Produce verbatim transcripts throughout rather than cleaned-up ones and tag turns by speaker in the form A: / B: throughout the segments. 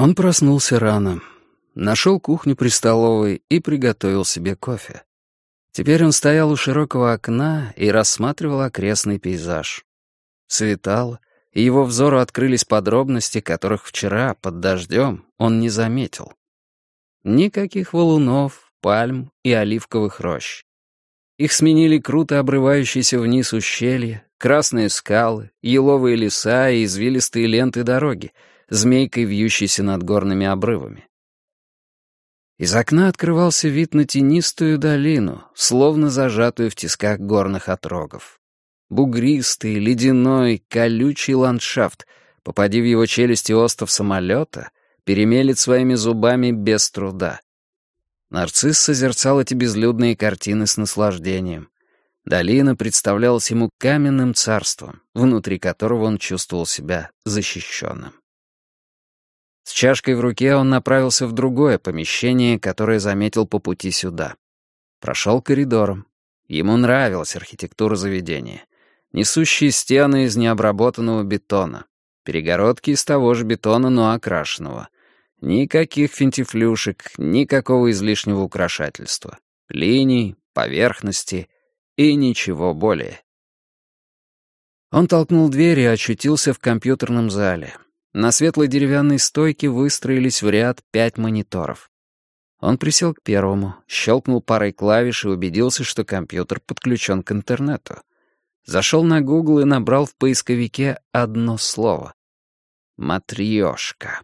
A: Он проснулся рано, нашел кухню при столовой и приготовил себе кофе. Теперь он стоял у широкого окна и рассматривал окрестный пейзаж. Светало, и его взору открылись подробности, которых вчера, под дождем, он не заметил. Никаких валунов, пальм и оливковых рощ. Их сменили круто обрывающиеся вниз ущелья, красные скалы, еловые леса и извилистые ленты дороги, змейкой вьющейся над горными обрывами. Из окна открывался вид на тенистую долину, словно зажатую в тисках горных отрогов. Бугристый, ледяной, колючий ландшафт, попади в его челюсти остов самолета, перемелет своими зубами без труда. Нарцисс созерцал эти безлюдные картины с наслаждением. Долина представлялась ему каменным царством, внутри которого он чувствовал себя защищенным. С чашкой в руке он направился в другое помещение, которое заметил по пути сюда. Прошел коридором. Ему нравилась архитектура заведения. Несущие стены из необработанного бетона. Перегородки из того же бетона, но окрашенного. Никаких финтифлюшек, никакого излишнего украшательства. Линий, поверхности и ничего более. Он толкнул дверь и очутился в компьютерном зале. На светлой деревянной стойке выстроились в ряд пять мониторов. Он присел к первому, щелкнул парой клавиш и убедился, что компьютер подключен к интернету. Зашел на Google и набрал в поисковике одно слово. «Матрешка».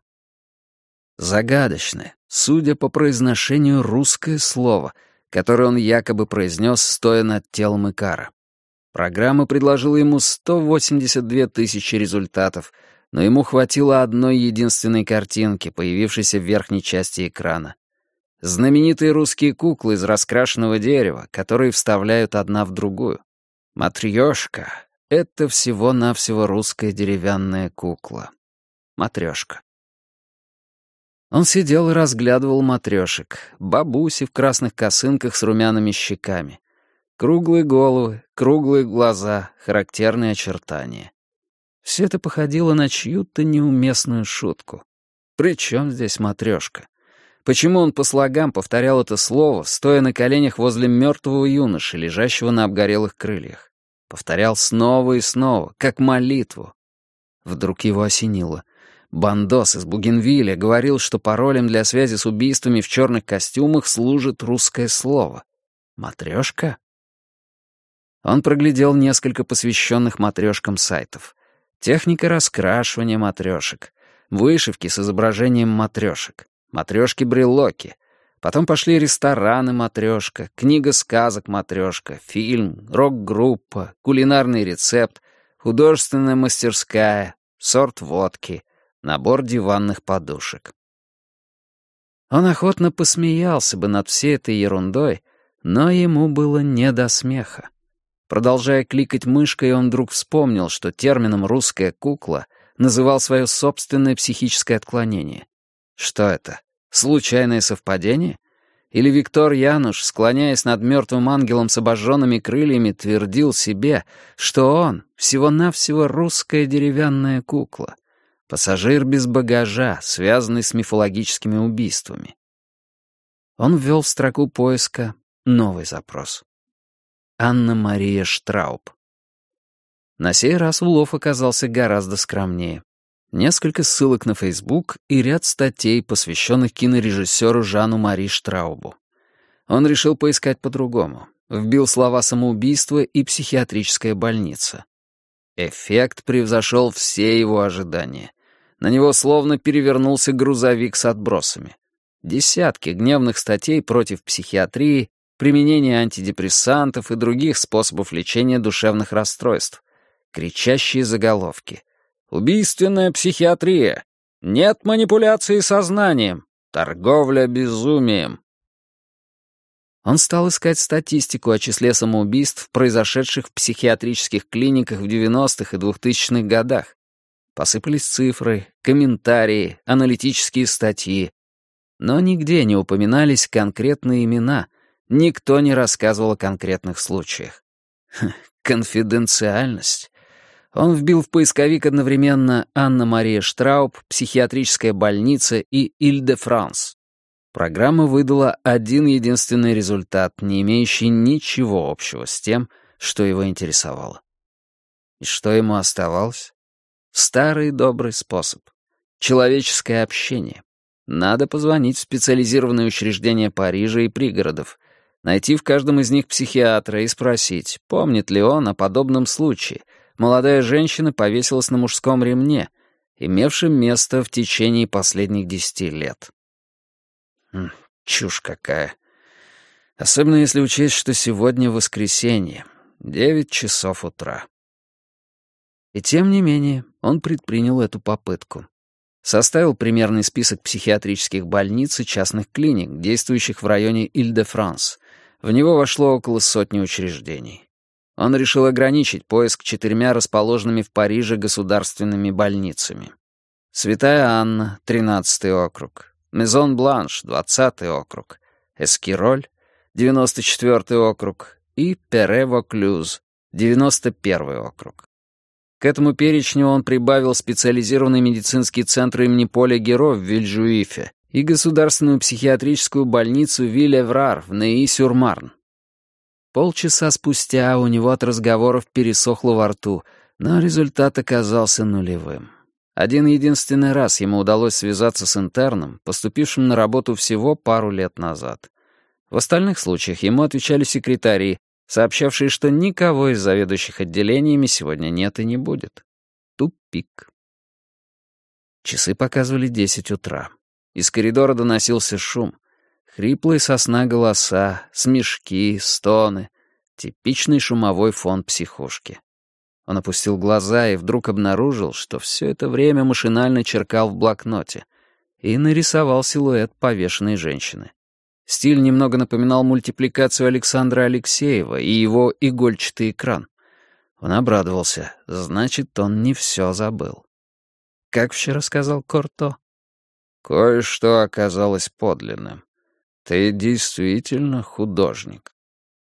A: Загадочное, судя по произношению, русское слово, которое он якобы произнес, стоя над телом Икара. Программа предложила ему сто восемьдесят две тысячи результатов, но ему хватило одной единственной картинки, появившейся в верхней части экрана. Знаменитые русские куклы из раскрашенного дерева, которые вставляют одна в другую. Матрешка — это всего-навсего русская деревянная кукла. Матрешка. Он сидел и разглядывал матрешек, бабуси в красных косынках с румяными щеками. Круглые головы, круглые глаза, характерные очертания. Все это походило на чью-то неуместную шутку. При чем здесь матрешка? Почему он по слогам повторял это слово, стоя на коленях возле мертвого юноши, лежащего на обгорелых крыльях? Повторял снова и снова, как молитву. Вдруг его осенило. Бандос из Бугенвилля говорил, что паролем для связи с убийствами в черных костюмах служит русское слово. Матрешка? Он проглядел несколько посвященных матрешкам сайтов. Техника раскрашивания матрешек, вышивки с изображением матрешек, матрешки-брелоки. Потом пошли рестораны матрешка, книга сказок матрешка, фильм, рок-группа, кулинарный рецепт, художественная мастерская, сорт водки, набор диванных подушек. Он охотно посмеялся бы над всей этой ерундой, но ему было не до смеха. Продолжая кликать мышкой, он вдруг вспомнил, что термином «русская кукла» называл свое собственное психическое отклонение. Что это? Случайное совпадение? Или Виктор Януш, склоняясь над мертвым ангелом с обожженными крыльями, твердил себе, что он всего-навсего русская деревянная кукла, пассажир без багажа, связанный с мифологическими убийствами? Он ввел в строку поиска новый запрос. Анна-Мария Штрауб. На сей раз улов оказался гораздо скромнее. Несколько ссылок на Facebook и ряд статей, посвященных кинорежиссеру Жану-Мари Штраубу. Он решил поискать по-другому. Вбил слова «самоубийство» и «психиатрическая больница». Эффект превзошел все его ожидания. На него словно перевернулся грузовик с отбросами. Десятки гневных статей против психиатрии, применение антидепрессантов и других способов лечения душевных расстройств. Кричащие заголовки. «Убийственная психиатрия! Нет манипуляции сознанием! Торговля безумием!» Он стал искать статистику о числе самоубийств, произошедших в психиатрических клиниках в девяностых и двухтысячных годах. Посыпались цифры, комментарии, аналитические статьи. Но нигде не упоминались конкретные имена, никто не рассказывал о конкретных случаях. Конфиденциальность. Он вбил в поисковик одновременно «Анна-Мария Штрауб», «Психиатрическая больница» и «Иль-де-Франс». Программа выдала один единственный результат, не имеющий ничего общего с тем, что его интересовало. И что ему оставалось? Старый добрый способ. Человеческое общение. Надо позвонить в специализированные учреждения Парижа и пригородов, найти в каждом из них психиатра и спросить, помнит ли он о подобном случае. Молодая женщина повесилась на мужском ремне, имевшем место в течение последних десяти лет. Хм, чушь какая. Особенно если учесть, что сегодня воскресенье, девять часов утра. И тем не менее, он предпринял эту попытку. Составил примерный список психиатрических больниц и частных клиник, действующих в районе Иль-де-Франс. В него вошло около сотни учреждений. Он решил ограничить поиск четырьмя расположенными в Париже государственными больницами. Святая Анна, тринадцатый округ, Мезон-Бланш, двадцатый округ, Эскироль, девяносто четвёртый округ и Пере-Воклюз, девяносто первый округ. К этому перечню он прибавил специализированный медицинский центр имени Поля Геро в Вильжуифе и государственную психиатрическую больницу Виль-Эврар в Неи-Сюр-Марн. Полчаса спустя у него от разговоров пересохло во рту, но результат оказался нулевым. Один единственный раз ему удалось связаться с интерном, поступившим на работу всего пару лет назад. В остальных случаях ему отвечали секретари, сообщавшие, что никого из заведующих отделениями сегодня нет и не будет. Тупик. Часы показывали десять утра. Из коридора доносился шум. Хриплые со сна голоса, смешки, стоны. Типичный шумовой фон психушки. Он опустил глаза и вдруг обнаружил, что все это время машинально черкал в блокноте и нарисовал силуэт повешенной женщины. Стиль немного напоминал мультипликацию Александра Алексеева и его игольчатый экран. Он обрадовался. Значит, он не все забыл. Как вчера сказал Корто? «Кое-что оказалось подлинным. Ты действительно художник».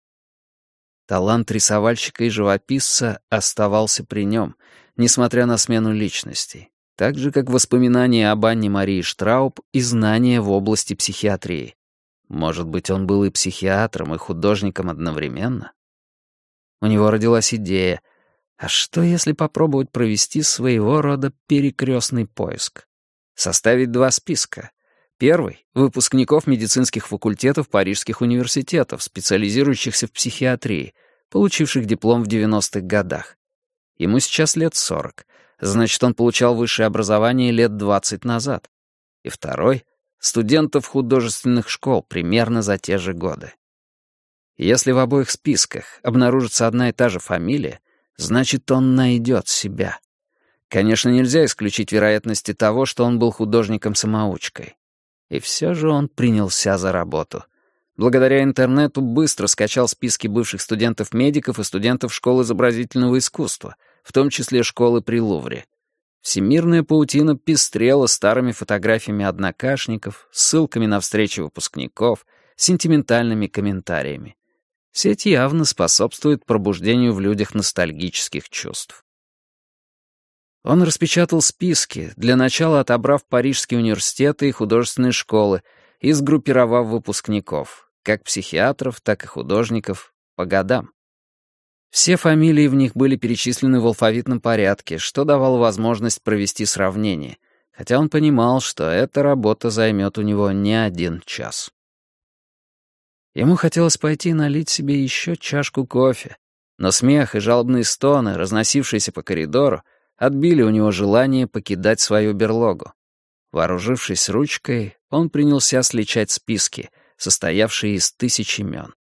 A: Талант рисовальщика и живописца оставался при нем, несмотря на смену личностей, так же, как воспоминания об Анне-Марии Штрауб и знания в области психиатрии. Может быть, он был и психиатром, и художником одновременно? У него родилась идея, а что если попробовать провести своего рода перекрестный поиск? Составить два списка. Первый — выпускников медицинских факультетов парижских университетов, специализирующихся в психиатрии, получивших диплом в девяностых годах. Ему сейчас лет сорок, значит, он получал высшее образование лет двадцать назад. И второй — студентов художественных школ примерно за те же годы. Если в обоих списках обнаружится одна и та же фамилия, значит, он найдет себя. Конечно, нельзя исключить вероятности того, что он был художником-самоучкой. И все же он принялся за работу. Благодаря интернету быстро скачал списки бывших студентов-медиков и студентов школ изобразительного искусства, в том числе школы при Лувре. Всемирная паутина пестрела старыми фотографиями однокашников, ссылками на встречи выпускников, сентиментальными комментариями. Сеть явно способствует пробуждению в людях ностальгических чувств. Он распечатал списки, для начала отобрав парижские университеты и художественные школы и сгруппировав выпускников, как психиатров, так и художников, по годам. Все фамилии в них были перечислены в алфавитном порядке, что давало возможность провести сравнение, хотя он понимал, что эта работа займет у него не один час. Ему хотелось пойти налить себе еще чашку кофе, но смех и жалобные стоны, разносившиеся по коридору, отбили у него желание покидать свою берлогу. Вооружившись ручкой, он принялся сличать списки, состоявшие из тысяч имен.